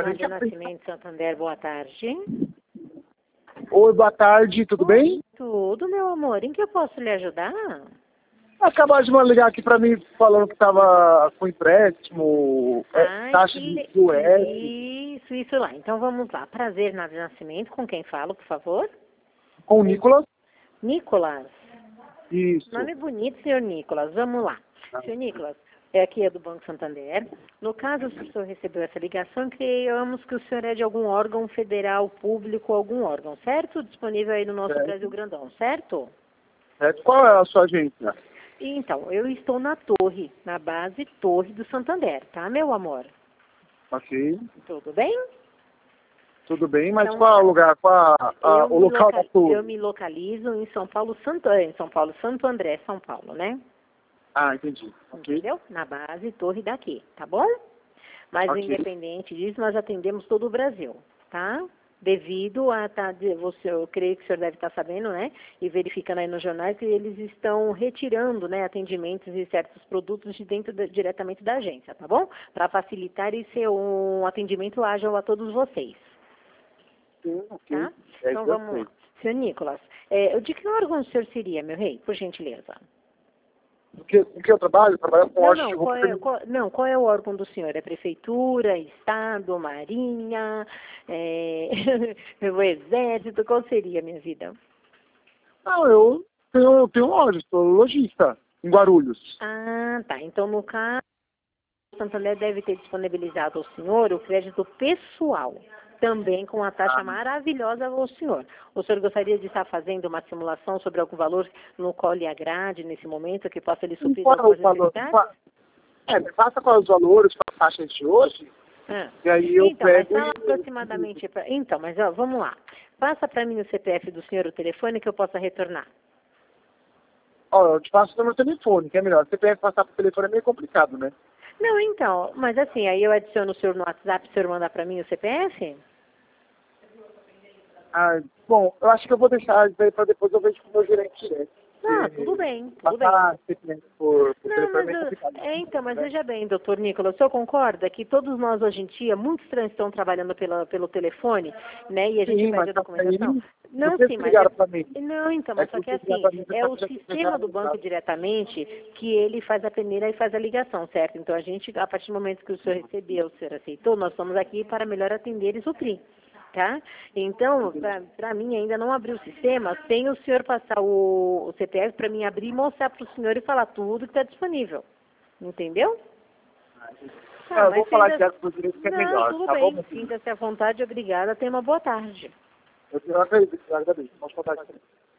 Nádia Nascimento, Santander, boa tarde. Oi, boa tarde, tudo bem? Tudo, meu amor. Em que eu posso lhe ajudar? Acabaram de me ligar aqui pra mim falando que tava com empréstimo, taxa de US. Isso lá. Então vamos lá. Prazer, Nádia Nascimento. Com quem falo, por favor? Com o Nicolas. Nicolas. Isso. Nome bonito, senhor Nicolas. Vamos lá. Senhor Nicolas, aqui é do Banco Santander. No caso, se o senhor recebeu essa ligação, criamos que o senhor é de algum órgão federal, público, algum órgão, certo? Disponível aí no nosso Brasil Grandão, certo? Qual é a sua agência? Então, eu estou na torre, na base Torre do Santander, tá, meu amor? Ok. Tudo bem? Tudo bem, mas Então, qual é o lugar? O local da torre? Eu me localizo em São Paulo, Santo André, São Paulo, né? Ah, entendi. Ok. Entendeu? Na base Torre daqui, tá bom? Mas Ok. independente disso, nós atendemos todo o Brasil, tá? Devido a, eu creio que o senhor deve estar sabendo, né? E verificando aí nos jornais que eles estão retirando, né, atendimentos e certos produtos de dentro diretamente da agência, tá bom? Para facilitar e ser um atendimento ágil a todos vocês. Sim, ok. Tá? Então vamos lá. Senhor Nicolas, de que órgão o senhor seria, meu rei, por gentileza? O que eu trabalho? Trabalho com órgãos de roupa. Qual é o órgão do senhor? É prefeitura, estado, marinha, o exército? Qual seria, minha vida? Não, eu tenho loja, sou lojista em Guarulhos. Ah, tá. Então, no caso, o Santander deve ter disponibilizado ao senhor o crédito pessoal, também com uma taxa maravilhosa ao senhor. O senhor gostaria de estar fazendo uma simulação sobre algum valor no qual lhe agrade nesse momento, que possa lhe suprir Qual é o algumas valor? necessidades? Me passa quais os valores para a taxa de hoje, e aí eu Então, mas pego fala aproximadamente... Então, mas ó, vamos lá. Passa para mim o CPF do senhor, o telefone, que eu possa retornar. Ó, eu te passo o meu telefone, que é melhor. CPF passar pro telefone é meio complicado, né? Não, então, mas assim, aí eu adiciono o senhor no WhatsApp, o senhor mandar para mim o CPF? Ah, bom, eu acho que eu vou deixar isso aí para depois eu vejo com o meu gerente direto. Ah, tudo bem, tudo bem. Passar CPF por telefone é meio Não, complicado. então, mas veja bem, doutor Nicolas, o senhor concorda que todos nós hoje em dia, muitos trans estão trabalhando pelo telefone, né, e a gente pede a documentação? Não, sim, mas... Não, então, mas só que assim, é o sistema do banco diretamente que ele faz a peneira e faz a ligação, certo? Então, a gente, a partir do momento que o senhor recebeu, o senhor aceitou, nós estamos aqui para melhor atender e suprir. Tá? Então, para mim ainda não abriu o sistema, sem o senhor passar o CPF para mim abrir e mostrar para o senhor e falar tudo que está disponível. Entendeu? Eu vou falar direto com o direito que é melhor. Tudo Tá bem, bom? sinta-se à vontade, obrigada, tenha uma boa tarde. Eu agradeço. Pode contar aqui.